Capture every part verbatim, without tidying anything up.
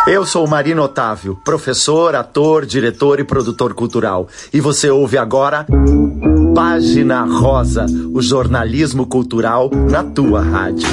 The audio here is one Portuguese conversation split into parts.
Eu sou o Marino Otávio, professor, ator, diretor e produtor cultural. E você ouve agora Página Rosa, o jornalismo cultural na tua rádio.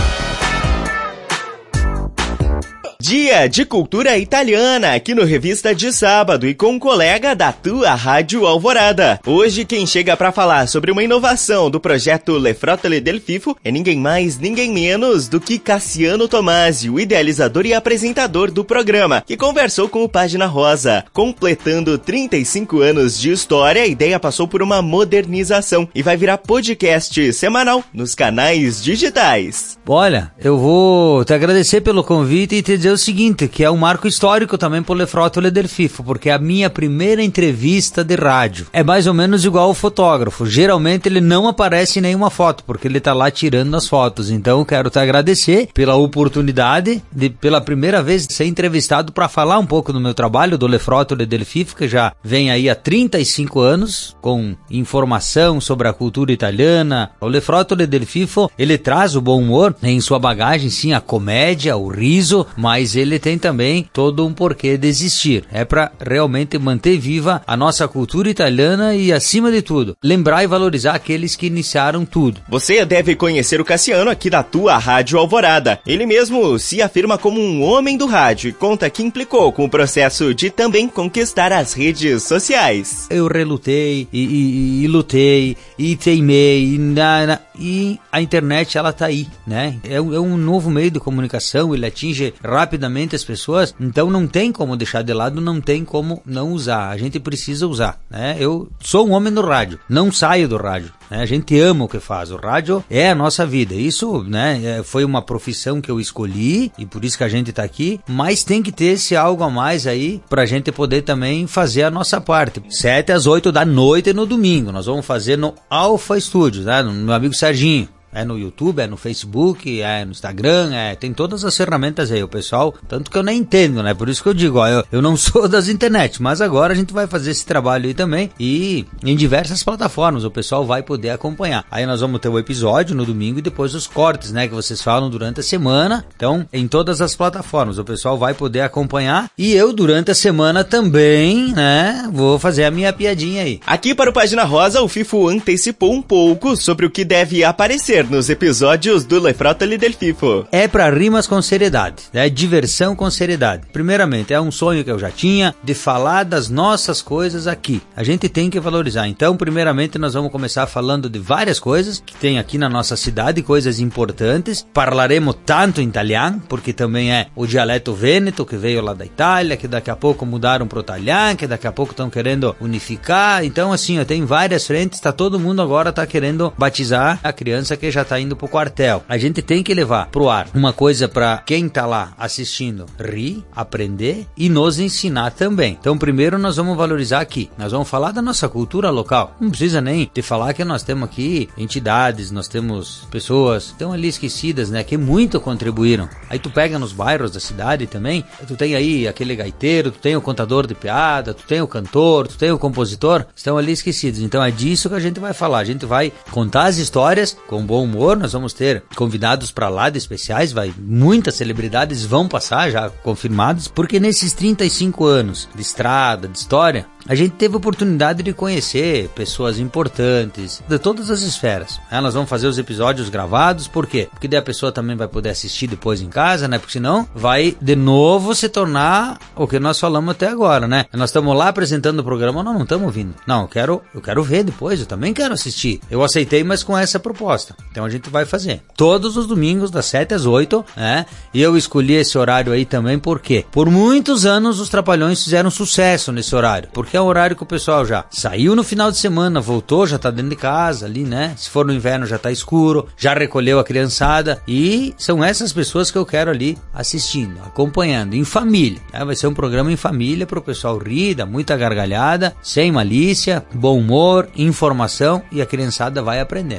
Dia de Cultura Italiana, aqui no Revista de Sábado e com um colega da tua Rádio Alvorada. Hoje quem chega para falar sobre uma inovação do projeto Le Fratelli del Fifo é ninguém mais, ninguém menos do que Cassiano Tomasi, o idealizador e apresentador do programa, que conversou com o Página Rosa. Completando trinta e cinco anos de história, a ideia passou por uma modernização e vai virar podcast semanal nos canais digitais. Olha, eu vou te agradecer pelo convite e te dizer o seguinte, que é um marco histórico também pro Le Fratelli del Fifo, porque é a minha primeira entrevista de rádio. É mais ou menos igual ao fotógrafo. Geralmente ele não aparece em nenhuma foto, porque ele tá lá tirando as fotos. Então eu quero te agradecer pela oportunidade de, pela primeira vez, ser entrevistado para falar um pouco do meu trabalho, do Le Fratelli del Fifo, que já vem aí há trinta e cinco anos, com informação sobre a cultura italiana. O Le Fratelli del Fifo, ele traz o bom humor em sua bagagem, sim, a comédia, o riso, mas ele tem também todo um porquê de existir. É para realmente manter viva a nossa cultura italiana e, acima de tudo, lembrar e valorizar aqueles que iniciaram tudo. Você deve conhecer o Cassiano aqui da tua Rádio Alvorada. Ele mesmo se afirma como um homem do rádio e conta que implicou com o processo de também conquistar as redes sociais. Eu relutei e, e, e lutei e teimei e, na, na, e a internet, ela tá aí, né? É, é um novo meio de comunicação, ele atinge rapidamente as pessoas, então não tem como deixar de lado, não tem como não usar, a gente precisa usar, né? Eu sou um homem do rádio, não saio do rádio, né? A gente ama o que faz, o rádio é a nossa vida, isso, né, foi uma profissão que eu escolhi e por isso que a gente tá aqui, mas tem que ter esse algo a mais aí pra gente poder também fazer a nossa parte. Sete às oito da noite no domingo, nós vamos fazer no Alfa Studios, né? No meu amigo Serginho. É no YouTube, é no Facebook, é no Instagram, é, tem todas as ferramentas aí, o pessoal, tanto que eu nem entendo, né? Por isso que eu digo, ó, eu, eu não sou das internet, mas agora a gente vai fazer esse trabalho aí também e em diversas plataformas, o pessoal vai poder acompanhar. Aí nós vamos ter o episódio no domingo e depois os cortes, né? Que vocês falam durante a semana, então em todas as plataformas, o pessoal vai poder acompanhar e eu durante a semana também, né? Vou fazer a minha piadinha aí. Aqui para o Página Rosa, o Fifo antecipou um pouco sobre o que deve aparecer nos episódios do Le Fratelli del Fifo. É pra rimas com seriedade, é diversão com seriedade. Primeiramente, é um sonho que eu já tinha de falar das nossas coisas aqui. A gente tem que valorizar. Então, primeiramente, nós vamos começar falando de várias coisas que tem aqui na nossa cidade, coisas importantes. Parlaremo tanto em italiano, porque também é o dialeto vêneto que veio lá da Itália, que daqui a pouco mudaram pro italiano, que daqui a pouco estão querendo unificar. Então, assim, ó, tem várias frentes, tá todo mundo agora tá querendo batizar a criança que já tá indo pro quartel. A gente tem que levar pro ar uma coisa pra quem tá lá assistindo rir, aprender e nos ensinar também. Então primeiro nós vamos valorizar aqui, nós vamos falar da nossa cultura local. Não precisa nem te falar que nós temos aqui entidades, nós temos pessoas que estão ali esquecidas, né, que muito contribuíram. Aí tu pega nos bairros da cidade também, tu tem aí aquele gaiteiro, tu tem o contador de piada, tu tem o cantor, tu tem o compositor, estão ali esquecidos. Então é disso que a gente vai falar, a gente vai contar as histórias com bom humor, nós vamos ter convidados para lá de especiais, vai, muitas celebridades vão passar já confirmados, porque nesses trinta e cinco anos de estrada, de história, a gente teve a oportunidade de conhecer pessoas importantes de todas as esferas. É, nós vamos fazer os episódios gravados, por quê? Porque daí a pessoa também vai poder assistir depois em casa, né? Porque senão vai de novo se tornar o que nós falamos até agora, né? Nós estamos lá apresentando o programa, nós não estamos ouvindo. Não, eu quero, eu quero ver depois, eu também quero assistir. Eu aceitei, mas com essa proposta. Então a gente vai fazer todos os domingos das sete às oito, né? E eu escolhi esse horário aí também, por quê? Por muitos anos os Trapalhões fizeram sucesso nesse horário, porque é um horário que o pessoal já saiu no final de semana, voltou, já tá dentro de casa ali, né? Se for no inverno já tá escuro, já recolheu a criançada e são essas pessoas que eu quero ali assistindo, acompanhando, em família. Né? Vai ser um programa em família pro pessoal rir, dar muita gargalhada, sem malícia, bom humor, informação e a criançada vai aprendendo.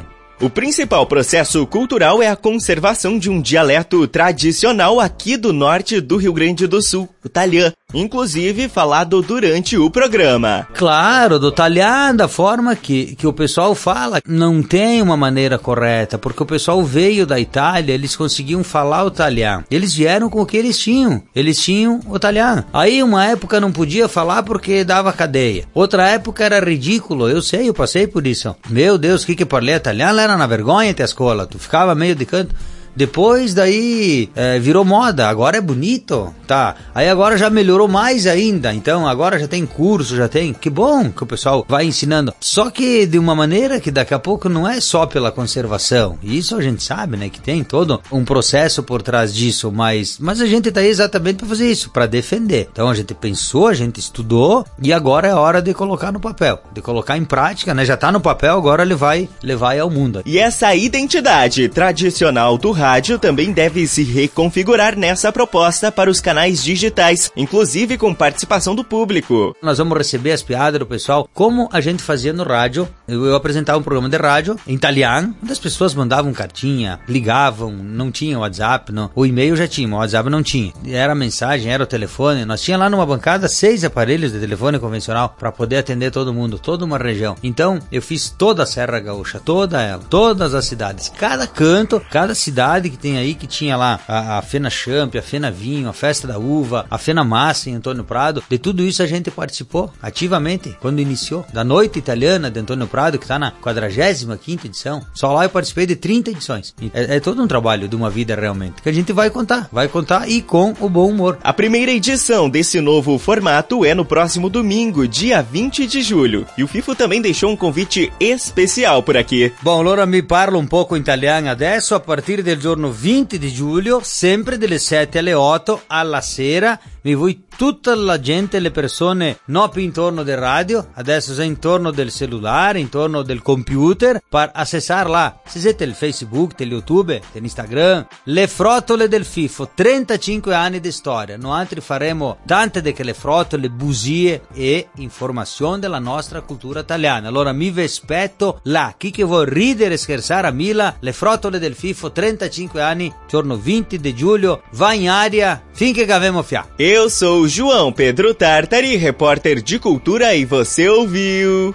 O principal processo cultural é a conservação de um dialeto tradicional aqui do norte do Rio Grande do Sul, o talhã, inclusive falado durante o programa. Claro, do talhã, da forma que, que o pessoal fala, não tem uma maneira correta, porque o pessoal veio da Itália, eles conseguiam falar o talhã. Eles vieram com o que eles tinham, eles tinham o talhã. Aí uma época não podia falar porque dava cadeia. Outra época era ridículo, eu sei, eu passei por isso. Meu Deus, que que parlei italiano era na vergonha até a escola, tu ficava meio de canto. Depois daí é, virou moda, agora é bonito, tá? Aí agora já melhorou mais ainda, então agora já tem curso, já tem, que bom que o pessoal vai ensinando. Só que de uma maneira que daqui a pouco não é só pela conservação, isso a gente sabe, né, que tem todo um processo por trás disso, mas, mas a gente tá aí exatamente para fazer isso, para defender. Então a gente pensou, a gente estudou e agora é hora de colocar no papel, de colocar em prática, né? Já tá no papel, agora ele vai levar ao mundo. E essa identidade tradicional do rádio também deve se reconfigurar nessa proposta para os canais digitais, inclusive com participação do público. Nós vamos receber as piadas do pessoal, como a gente fazia no rádio. Eu, eu apresentava um programa de rádio em italiano, onde as pessoas mandavam cartinha, ligavam, não tinha WhatsApp, não. O e-mail já tinha, o WhatsApp não tinha. Era mensagem, era o telefone. Nós tínhamos lá numa bancada seis aparelhos de telefone convencional para poder atender todo mundo, toda uma região. Então, eu fiz toda a Serra Gaúcha, toda ela, todas as cidades, cada canto, cada cidade que tem aí, que tinha lá a, a Fena Champ, a Fena Vinho, a Festa da Uva, a Fena Massa em Antônio Prado. De tudo isso a gente participou ativamente quando iniciou. Da Noite Italiana de Antônio Prado, que está na quadragésima quinta edição. Só lá eu participei de trinta edições. É, é todo um trabalho de uma vida realmente, que a gente vai contar, vai contar e com o bom humor. A primeira edição desse novo formato é no próximo domingo, dia vinte de julho. E o FIFO também deixou um convite especial por aqui. Bom, allora mi parlo un poco italiano adesso, a partir del giorno venti di giugno, sempre dalle sette alle otto alla sera, mi vuoi tutta la gente, le persone non più intorno del radio, adesso sei intorno del cellulare, intorno del computer, per accessare là, se siete il Facebook, del YouTube, dell'Instagram, le frottole del FIFO, trentacinque anni di storia, noi altri faremo tante di quelle frottole, bugie e informazione della nostra cultura italiana. Allora mi vi aspetto là, chi che vuol ridere e scherzare a Mila, le frottole del FIFO, trentacinque anni, giorno venti di giugno, va in aria finché cavemo fiato. Eu sou João Pedro Tartari, repórter de cultura, e você ouviu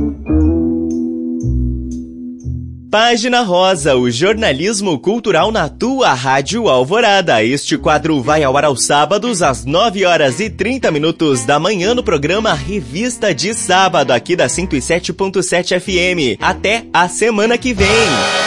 Página Rosa, o jornalismo cultural na tua Rádio Alvorada. Este quadro vai ao ar aos sábados às nove horas e trinta minutos da manhã no programa Revista de Sábado, aqui da cento e sete ponto sete F M. Até a semana que vem!